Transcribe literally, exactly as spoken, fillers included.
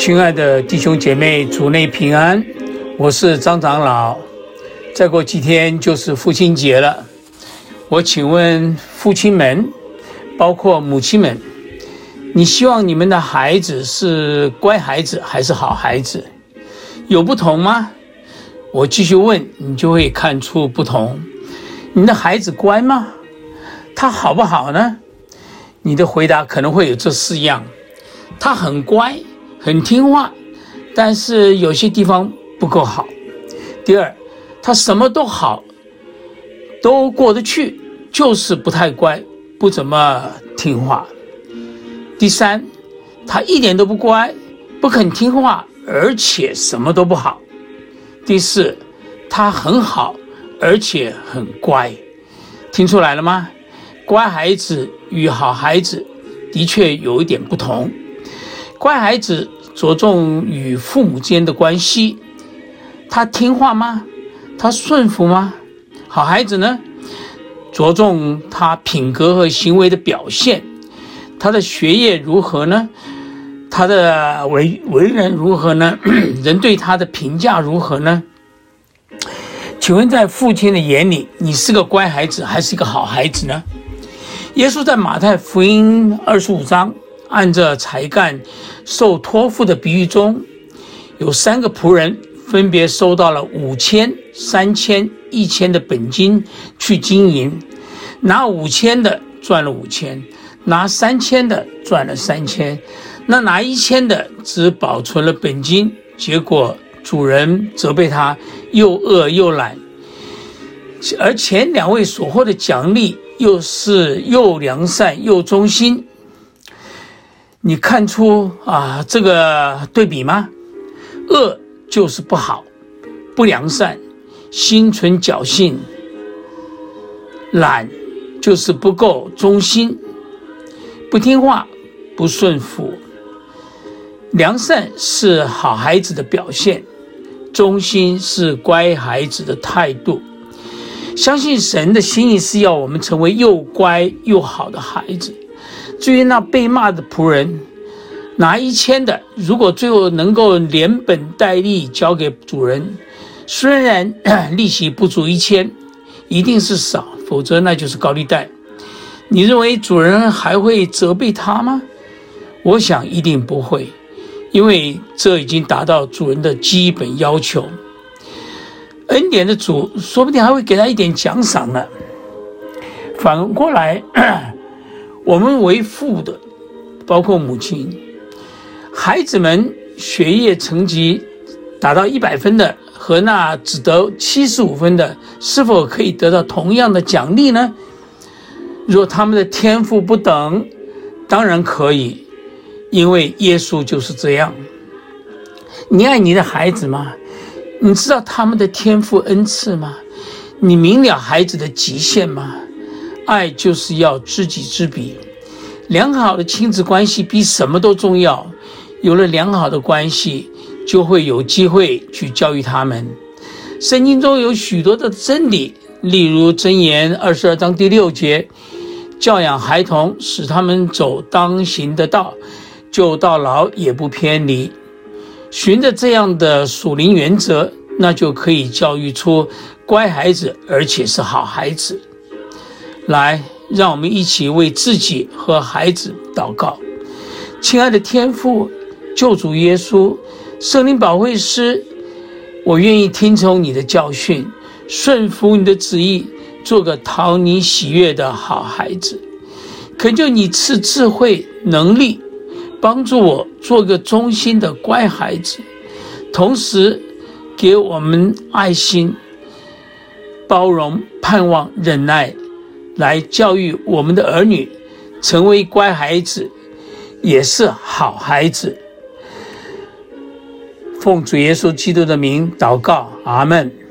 亲爱的弟兄姐妹，主内平安，我是张长老。再过几天就是父亲节了，我请问父亲们，包括母亲们，你希望你们的孩子是乖孩子还是好孩子？有不同吗？我继续问，你就会看出不同。你的孩子乖吗？他好不好呢？你的回答可能会有这四样：他很乖，很听话，但是有些地方不够好。第二，他什么都好，都过得去，就是不太乖，不怎么听话。第三，他一点都不乖，不肯听话，而且什么都不好。第四，他很好，而且很乖。听出来了吗？乖孩子与好孩子的确有一点不同。乖孩子着重与父母之间的关系，他听话吗？他顺服吗？好孩子呢，着重他品格和行为的表现，他的学业如何呢？他的为为人如何呢？人对他的评价如何呢？请问在父亲的眼里，你是个乖孩子还是一个好孩子呢？耶稣在马太福音二十五章按着才干受托付的比喻中，有三个仆人分别收到了五千、三千、一千的本金去经营，拿五千的赚了五千，拿三千的赚了三千，那拿一千的只保存了本金，结果主人责备他又恶又懒，而前两位所获的奖励又是又良善又忠心。你看出啊这个对比吗？恶就是不好，不良善，心存侥幸；懒就是不够忠心，不听话，不顺服。良善是好孩子的表现，忠心是乖孩子的态度。相信神的心意是要我们成为又乖又好的孩子。至于那被骂的仆人，拿一千的，如果最后能够连本带利交给主人，虽然利息不足一千，一定是少，否则那就是高利贷。你认为主人还会责备他吗？我想一定不会，因为这已经达到主人的基本要求。恩典的主说不定还会给他一点奖赏呢。反过来，我们为父的，包括母亲，孩子们学业成绩达到一百分的和那只得七十五分的，是否可以得到同样的奖励呢？若他们的天赋不等，当然可以，因为耶稣就是这样。你爱你的孩子吗？你知道他们的天赋恩赐吗？你明了孩子的极限吗？爱就是要知己知彼，良好的亲子关系比什么都重要。有了良好的关系，就会有机会去教育他们。圣经中有许多的真理，例如箴言二十二章第六节，教养孩童，使他们走当行的道，就到老也不偏离。循着这样的属灵原则，那就可以教育出乖孩子，而且是好孩子。来，让我们一起为自己和孩子祷告。亲爱的天父，救主耶稣，圣灵保惠师，我愿意听从你的教训，顺服你的旨意，做个讨你喜悦的好孩子。恳求你赐智慧能力，帮助我做个忠心的乖孩子，同时给我们爱心、包容、盼望、忍耐，来教育我们的儿女成为乖孩子，也是好孩子。奉主耶稣基督的名祷告，阿们。